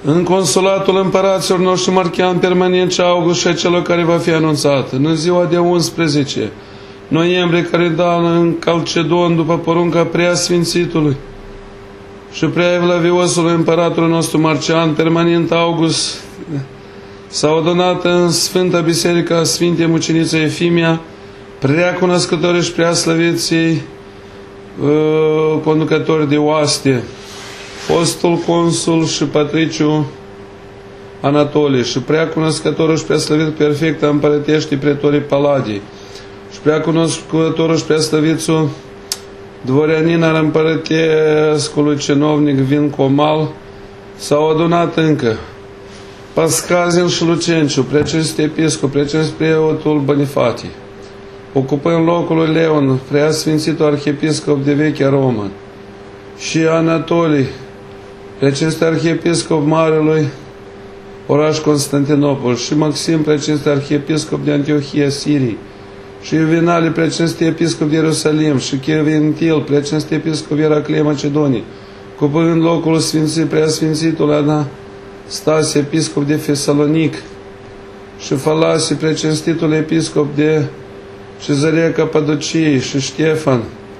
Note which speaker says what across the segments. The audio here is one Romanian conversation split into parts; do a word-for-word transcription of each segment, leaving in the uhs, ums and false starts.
Speaker 1: în consulatul împăraților noștri Marchian Permanent și August și a celor care va fi anunțat, în ziua de unsprezece noiembrie, care da în Calcedon după porunca Preasfințitului și Preaevlaviosului împăratul nostru Marcian Permanent August, s-au adunat în Sfânta Biserica Sfinte Muceniță Efimia, preacunoscători și preaslăviții uh, conducători de oaste, fostul consul și patriciu Anatolie și preacunoscătorul și preaslăvit perfect împărătești pretorii Paladii și preacunoscătorul și preaslăvițul dvorianin al împărătescului cenovnic Vin Comal, s-au adunat încă Pascazin și Lucenciu, preacinste episcop, preacinste preotul Bonifatii, ocupând locul lui Leon, preasfințitul arhiepiscop de vechea Romă, și Anatolii, preacinste arhiepiscop Marelui oraș Constantinopol, și Maxim, preacinste arhiepiscop de Antiohia Sirii, și Iuvenali, preacinste episcop de Ierusalim, și Cheventil, preacinste episcop Ieraclei Macedonii, ocupând locul Sfinții preasfințitul Anastasie, episcop de Fesalonic, și Falasie, preacinstitul episcop de Cezarea Capadociei, și Ștefan,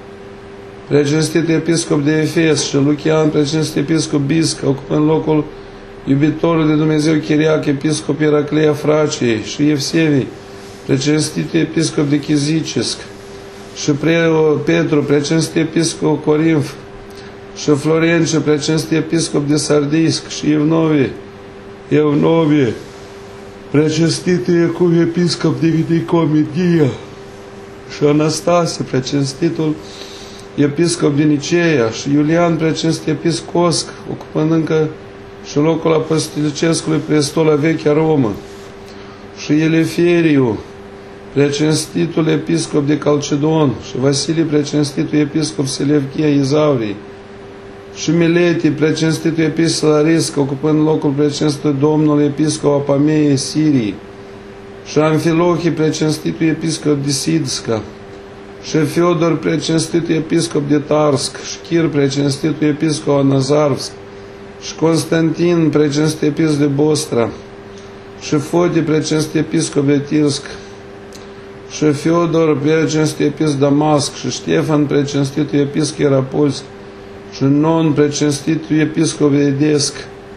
Speaker 1: preacinstit episcop de Efes, și Lucian, preacinstit episcop Bisca, ocupând locul iubitorul de Dumnezeu Chiriac, episcop Ieracleia Fraciei, și Evsevii, preacinstit episcop de Chizicesc, și Petru, preacinstit episcop Corinf, și Florence, preacinstit episcop de Sardisc, și Evnovie, Evnovie, preacinstit episcop de Nicomedia, și Anastasie, preacinstitul episcop din Niceea, și Iulian, preacinstit episcosc, ocupând încă și locul apostolicescului prestol la vechea Romă, și Eleferiu, preacinstitul episcop de Calcedon, și Vasilie, preacinstitul episcop Selevchia Izaurii, și Miletii, preacinstitul episcop Larisca, ocupând locul preacinstitului domnul episcop Apameiei Sirii, și Amfilohii, preacinstitul episcop de Sidska, și Feodor, preacinstitul episcop de Tarsk, și Chir, preacinstitul episcop Nazarvsk, și Constantin, preacinstitul episcop de Bostra, și Foti, preacinstitul episcop de Tirsk, și Feodor, preacinstitul episcop Damasc, și Ștefan, preacinstitul episcop Ierapolsk, și Non, preacinstitul episcop de Edesc,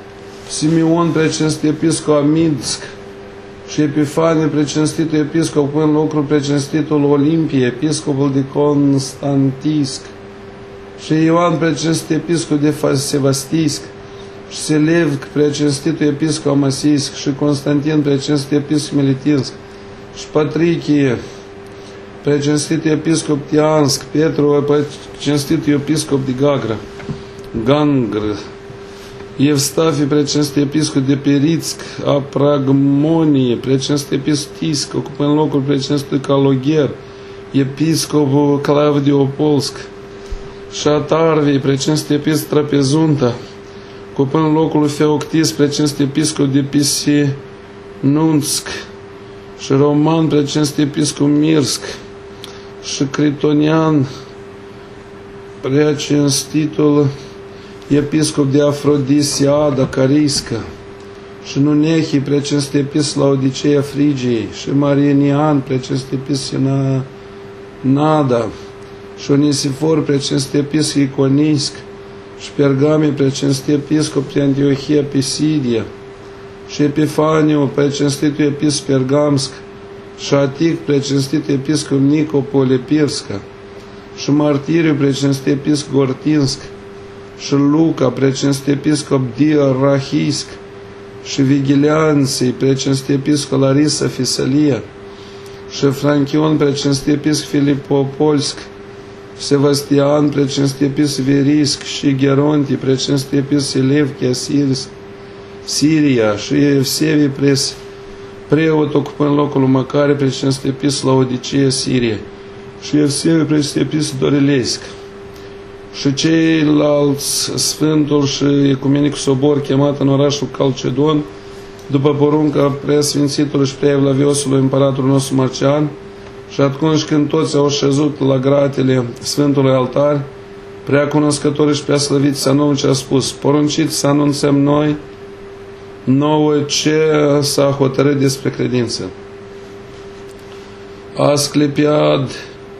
Speaker 1: Simeon, preacinstitul episcop Amidsk, și Epifanie, preacinstitul episcop în locul preacinstitul Olimpie, episcopul de Constantisc, și Ioan, preacinstitul episcop de Sevastisc, și Selevc, preacinstitul episcop Amasisc, și Constantin, preacinstitul episcop Militinsk, și Patrichie, preacinstitul episcop Tiansk, Petru, preacinstitul episcop de Gagra, Gangr, Evstafie, preacinstitul episcop de Peritsk, Apragmonie, preacinstitul episcop Tisc, ocupând locul preacinstitului Calogher, episcopul Claudiopolsk, și Atarvii, preacinstitul episcop Trapezunta, ocupând locul Feoctis, preacinstitul episcop de Pisinunsk, și Roman, preacinstitul episcop Mirsk, și Critonian, preacinstitul episcop de Afrodisiada Carisca, și Nunehii, preacinstitul episcop Laodiceea Frigiei, și Marienian, preacinstitul episcop Nada, și Onisifor, preacinstitul episcop Iconisc, și Pergame, preacinstitul episcop de Antiohia Pisidia, și Epifaniu, preacinstitul episcop Pergamsk, și Atic, preacinstitul episcop Nicopole Pirska, și Martiriu, preacinstitul episcop Gortinsk, și Luca, preacinstitul episcop Diorahisc, și Vigilianții, preacinstitul episcop Larisa Fisalia, și Franchion, preacinstitul episcop Filipopolsk, Sebastian, preacinstitul episcop Verisc, și Geronti, preacinstitul episcop Selevchia Siria, și Evsevii, pres preot, ocupând locul lui Macare, preacinstitul episcop Laodiceea Siria, și Evsevii, preacinstitul episcop Dorilesc, și ceilalți Sfântul și Ecumenic Sobor chemat în orașul Calcedon, după porunca preasfințitului și preevlaviosului împăratul nostru Marcian, și atunci când toți au șezut la gratele Sfântului Altar, preacunoscătorii și preaslăviți să anunce a spus: porunciți să anunțăm noi nouă ce s-a hotărât despre credință. Asclepiad,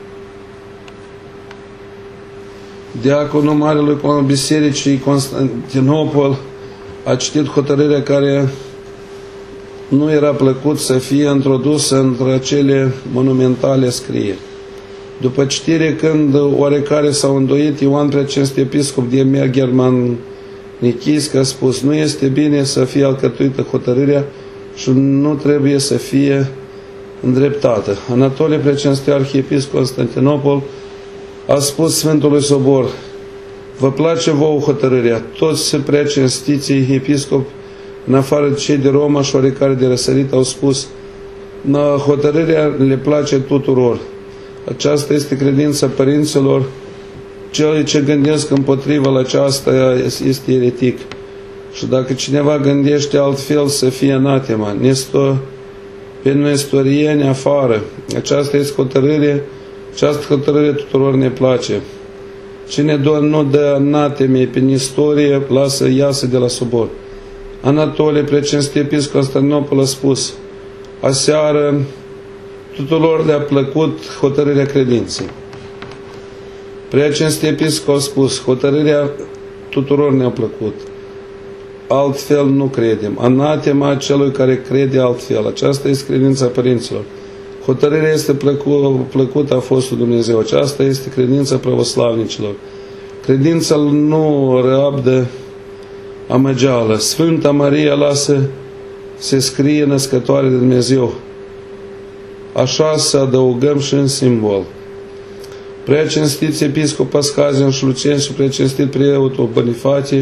Speaker 1: diaconul Marelui Bisericii Constantinopol, a citit hotărârea care nu era plăcut să fie introdusă între acele monumentale scrieri. După citire, când oarecare s-au îndoit, Ioan Preacinst Episcop de Germanichis a spus: nu este bine să fie alcătuită hotărârea și nu trebuie să fie îndreptată. Anatolie Preacinste Arhiepiscop Constantinopol a spus Sfântului Sobor: vă place vouă hotărârea? Toți preacinstiții episcopi, în afară de cei de Roma și oarecare de răsărit, au spus: hotărârea le place tuturor. Aceasta este credința părinților. Cel ce gândesc împotriva la aceasta este eretic. Și dacă cineva gândește altfel, să fie anatema. Nestor, pe nestorieni afară. Aceasta este hotărâre. Această hotărâre tuturor ne place. Cine nu dă anatemei pe nestorie, lasă iasă de la sobor. Anatolie Preacinst Episcop Constantinopol a spus: aseară tuturor le-a plăcut hotărârea credinței. Preacinst Episcop a spus: hotărârea tuturor ne-a plăcut. Altfel nu credem. Anatema celui care crede altfel. Aceasta este credința părinților. Hotărârea este plăcu plăcută a fost Dumnezeu. Aceasta este credința pravoslavnicilor. Credința nu răbdă amăgeală. Sfânta Maria lasă se scrie născătoare de Dumnezeu. Așa să adăugăm și în simbol. Preacinstiți episcop Pascazian și Lucen și preacinstit preotul Bonifatie,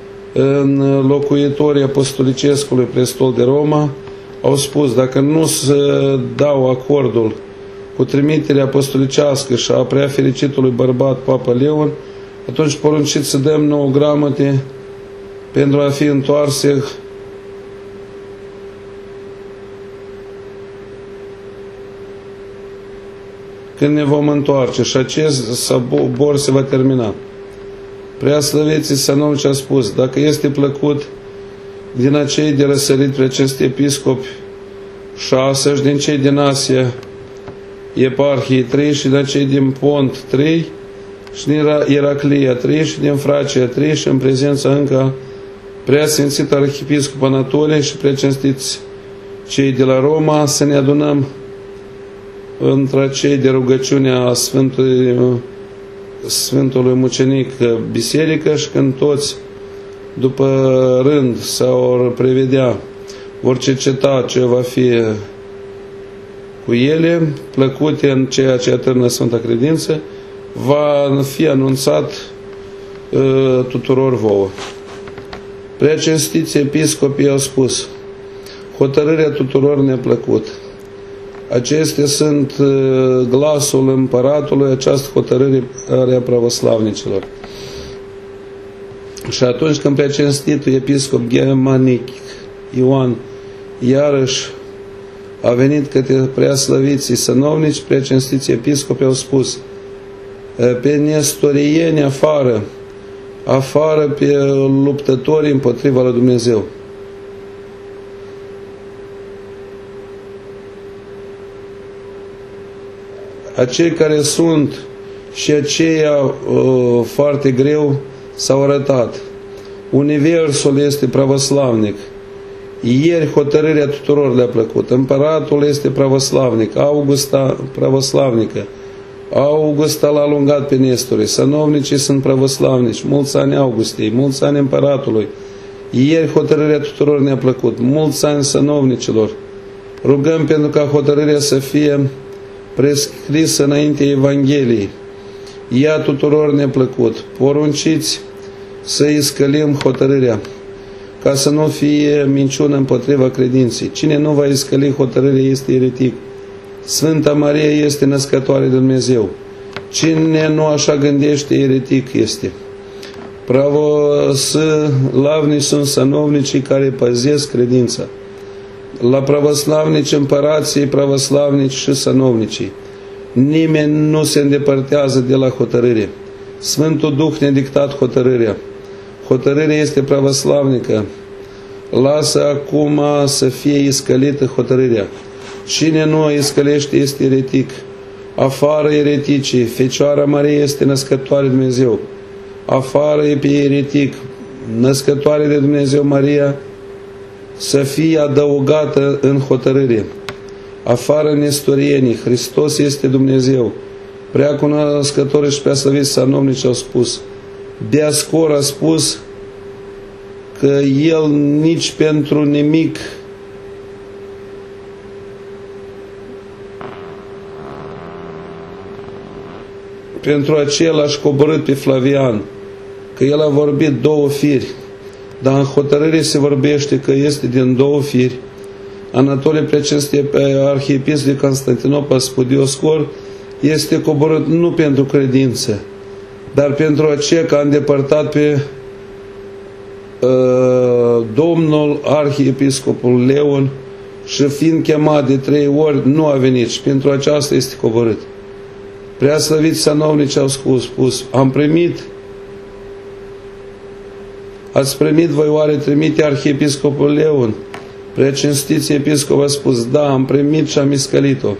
Speaker 1: în locuitorii apostolicescului prestol de Roma, au spus: dacă nu se dau acordul cu trimiterea apostolicească și a prea fericitului bărbat Papa Leon, atunci porunciți să dăm nouă gramote pentru a fi întoarse când ne vom întoarce și acest sabor se va termina. Preaslăviții Sanovnici a spus: dacă este plăcut din acei de răsărit preacinsti episcopi șase și din cei din Asia eparhii trei și din cei din Pont trei și din Iraclia trei și din Fracia trei și în prezența încă preasfințit arhiepiscop Anatolie și preacinstiți cei de la Roma, să ne adunăm între cei de rugăciunea Sfântului, Sfântului Mucenic Biserică și când toți după rând sau prevedea vor cerceta ce va fi cu ele, plăcute în ceea ce atârnă Sfânta Credință, va fi anunțat uh, tuturor vouă. Preacinstiți episcopii au spus: hotărârea tuturor ne-a plăcut. Acestea sunt uh, glasul împăratului, această hotărâre a pravoslavnicilor. Și atunci când preacinstitul episcop Germanic Ioan iarăși a venit către preaslăviții sănovnici, preacinstiții episcopi au spus: pe nestorieni afară, afară pe luptătorii împotriva lui Dumnezeu. Acei care sunt și aceia uh, foarte greu s-au arătat. Universul este pravoslavnic. Ieri hotărârea tuturor le-a plăcut. Împăratul este pravoslavnic. Augusta pravoslavnică. Augusta l-a alungat pe Nestore. Sănovnicii sunt pravoslavnici. Mulți ani Augustei, mulți ani împăratului. Ieri hotărârea tuturor ne-a plăcut. Mulți ani sănovnicilor. Rugăm pentru ca hotărârea să fie prescrisă înainte Evangheliei. Ea tuturor ne-a plăcut. Porunciți să îi scălim hotărârea, ca să nu fie minciună împotriva credinței. Cine nu va iscăli hotărârea este eretic. Sfânta Maria este născătoare de Dumnezeu. Cine nu așa gândește, eretic este. Pravoslavnici sunt sănovnicii care păzesc credința. La pravoslavnici împărații, pravoslavnici și sănovnicii. Nimeni nu se îndepărtează de la hotărâre. Sfântul Duh ne-a dictat hotărârea. Hotărârea este pravoslavnică. lasă acum să fie iscălită hotărârea. Cine nu o iscălește este eretic. Afară ereticii, Fecioara Maria este născătoare de Dumnezeu. Afară e pe eretic, născătoare de Dumnezeu Maria, să fie adăugată în hotărâre. Afară nestorienii, Hristos este Dumnezeu. Prea cunoscători și prea slăviți sanovnici au spus. Diascor a spus că el nici pentru nimic pentru aceea l-aș coborât pe Flavian, că el a vorbit două firi, dar în hotărâre se vorbește că este din două firi. Anatolie Preacestie, arhiepiscop de Constantinopol, spune Dioscor, este coborât nu pentru credință, dar pentru aceea că a îndepărtat pe uh, domnul arhiepiscopul Leon și fiind chemat de trei ori, nu a venit și pentru aceasta este coborât. Prea slăviți sanovnici au spus, spus, am primit, ați primit voi oare trimite arhiepiscopul Leon? Prea cinstiți episcop a spus, da, am primit și am iscălit-o.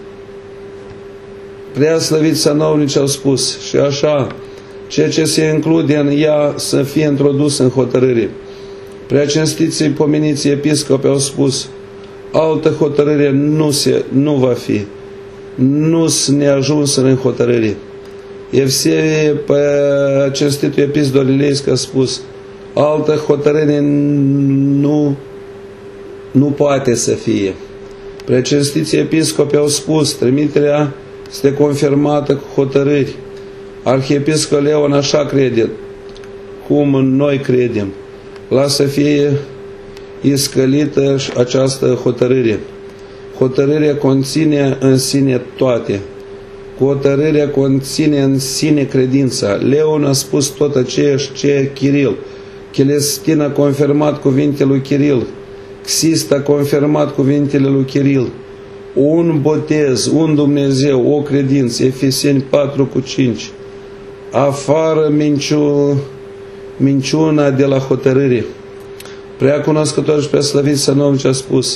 Speaker 1: Prea slăviți sanovnici au spus, și așa, ceea ce se include în ea să fie introdus în hotărâre. Prea cinstiți pomeniți episcopi au spus, altă hotărâre nu, se, nu va fi. Nu-s neajuns în hotărâre. Evserie, pe cinstitul episcop Ileisc a spus, altă hotărâre nu, nu poate să fie. Precinstiții episcopi au spus, trimiterea este confirmată cu hotărâri. Arhiepiscop Leon așa crede, cum noi credem. Lasă să fie iscălită această hotărâre. Hotărârea conține în sine toate. Hotărârea conține în sine credința. Leon a spus tot aceeași ce Chiril. Celestin a confirmat cuvintele lui Chiril. Xist a confirmat cuvintele lui Chiril. Un botez, un Dumnezeu, o credință. Efeseni patru cu cinci. Afară minciu, minciuna de la hotărâre. Prea cunoscător și prea slăvit sanovnici a spus,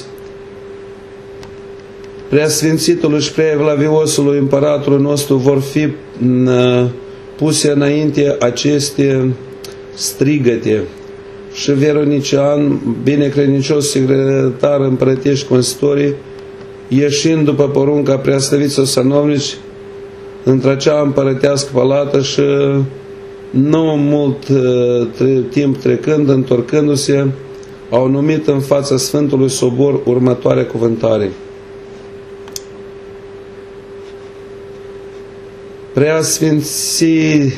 Speaker 1: Preasfințitului și prea evlaviosului împăratului nostru vor fi puse înainte aceste strigăte. Și Veronician, binecredincios secretar împărătești consistorii, ieșind după porunca preaslăviților sanovnici, într-acea împărătească palată și nu mult tre timp trecând, întorcându-se, au numit în fața Sfântului Sobor următoarea cuvântare. Preasfinții,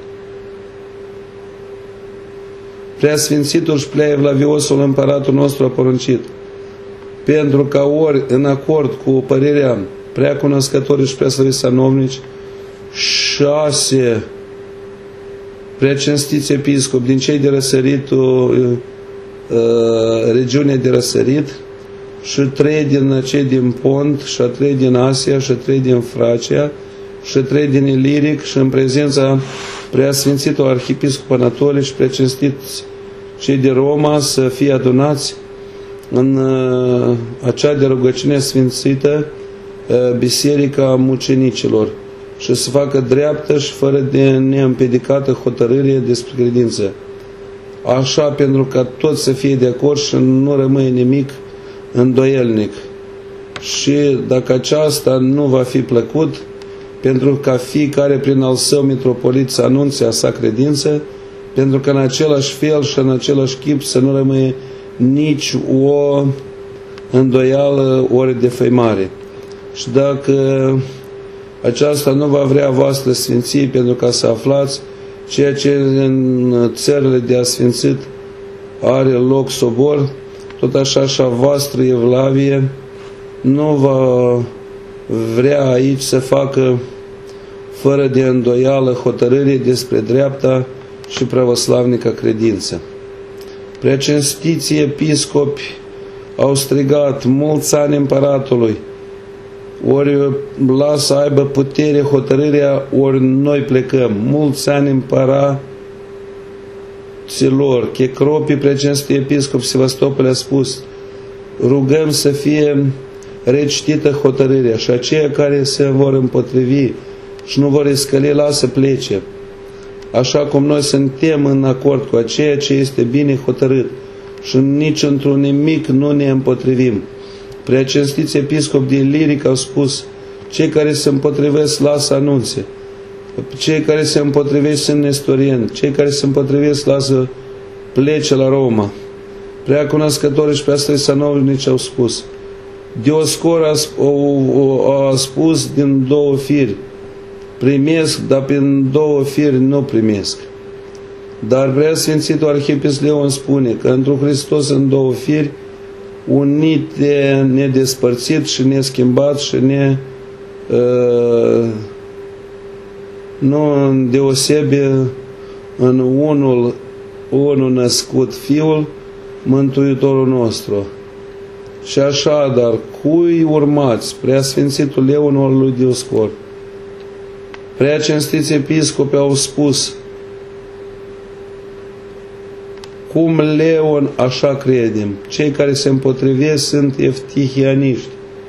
Speaker 1: Preasfințitul și prea evlaviosul împăratul nostru a poruncit, pentru ca ori în acord cu părerea prea cunoscătorii și prea slăviți sanovnici, șase prea cinstiți episcopi din cei de răsărit, uh, regiunea de răsărit, și trei din cei din Pont, și trei din Asia, și trei din Fracia, și trei din Iliric, și în prezența preasfințitului arhiepiscop Anatolie și precinstiți cei de Roma să fie adunați în uh, acea de rugăciune sfințită, uh, Biserica Mucenicilor, și să facă dreaptă și fără de neîmpedicată hotărâre despre credință. Așa, pentru ca toți să fie de acord și nu rămâne nimic îndoielnic. Și dacă aceasta nu va fi plăcut, pentru ca fiecare prin al său mitropolit să anunțe a sa credință, pentru că în același fel și în același chip să nu rămâne nici o îndoială ori defăimare. Și dacă aceasta nu va vrea voastră sfinții, pentru ca să aflați ceea ce în țările de asfințit are loc sobor, tot așa și a voastră evlavie nu va vrea aici să facă fără de îndoială hotărâre despre dreapta și pravoslavnică credință. Preacinstiții episcopi au strigat, mulți ani împăratului, ori lasă să aibă putere hotărârea, ori noi plecăm. Mulți ani împăratul preoților, checropii precinstului episcop Sevastopol a spus: rugăm să fie recitită hotărârea și aceia care se vor împotrivi și nu vor iscăli, lasă plece. Așa cum noi suntem în acord cu aceea ce este bine hotărât și nici într-un nimic nu ne împotrivim. Preacinstiți episcop din Liric au spus: cei care se împotrivesc lasă anunțe, cei care se împotrivesc sunt nestorieni, cei care se împotrivesc lasă plece la Roma. Prea cunoscătorii și prea străsanovnici au spus: Dioscor a, a, a spus din două firi, primesc, dar prin două firi nu primesc. Dar prea Sfințitul Arhiepiscop Leon spune că într-un Hristos în două firi, unite, nedespărțit și neschimbat și ne uh, nu deosebe în unul, unul născut Fiul, Mântuitorul nostru. Și așadar, cui urmați? Preasfințitul Leonul lui Dioscor. Prea cinstiți episcopi au spus: cum Leon, așa credem. Cei care se împotrivesc sunt evtihianiști.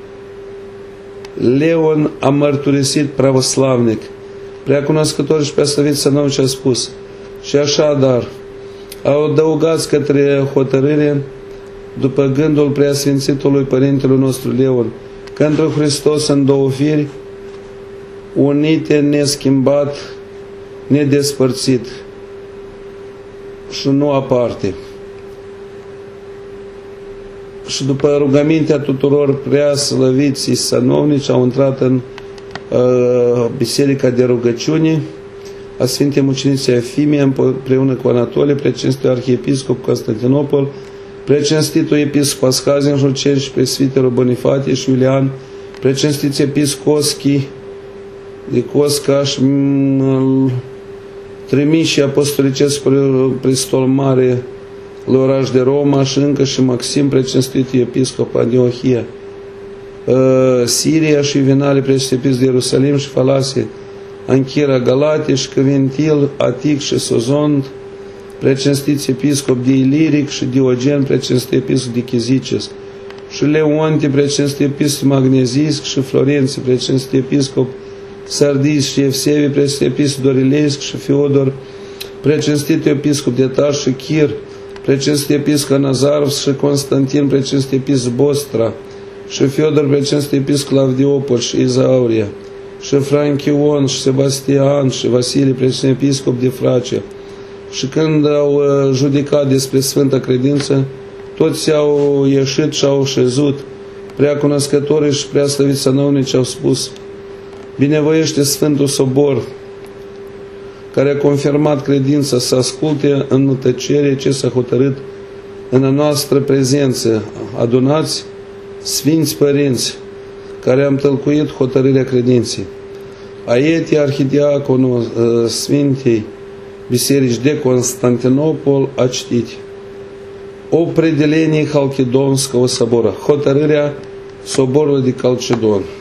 Speaker 1: Leon a mărturisit pravoslavnic. Prea cunoscător și prea slăvit Sănăuci a spus: și așadar, au adăugat către hotărâre, după gândul preasfințitului Părintelui nostru Leon, că într-un Hristos în două firi, unite, neschimbat, nedespărțit și nu aparte. Și după rugămintea tuturor prea slăviții sănovnici au intrat în uh, Biserica de Rugăciune a Sfintei Muceniței Efimie împreună cu Anatolie, precinstitul Arhiepiscop Constantinopol, precinstitul Episcop Ascazin Jurceni și presviterul Bonifatie și Iulian, precinstiți episcoschi de Cosca și trimiși apostolicesc prestol mare la oraș de Roma și încă și Maxim, precinstitul episcop Antiohia, Siria și Vinale, precinstitul de Ierusalim și Falasie, Anchira Galate și Căvintil, Atic și Sozond, precinstiți episcop de Iliric și Diogen, precinstitul episcop de Chizices, și Leonte, precinstitul episcop Magnezisc și Florenție, precinstitul episcop Sardis și Evsevi, precinstitul episcop Dorilesc și Fiodor, precinstitul episcop de Taș și Chir, precinstitul episcop Nazarv și Constantin, precinstitul episcop Bostra și Fiodor, precinstitul episcop Clavdiopol și Izauria, și Franchion și Sebastian și Vasilie, precinstitul episcop de Fracia. Și când au judecat despre Sfânta Credință, toți au ieșit și au șezut. Prea cunoscătorii și prea slăviți sănăunici au spus: binevoiește Sfântul Sobor, care a confirmat credința, să asculte în tăcere ce s-a hotărât în a noastră prezență. Adunați, Sfinți Părinți, care am tălcuit hotărârea credinței. Aietii arhidiaconul Sfintei Biserici de Constantinopol a citit: o predelenie Halkidonskого собора, hotărârea Soborului de Calcedon.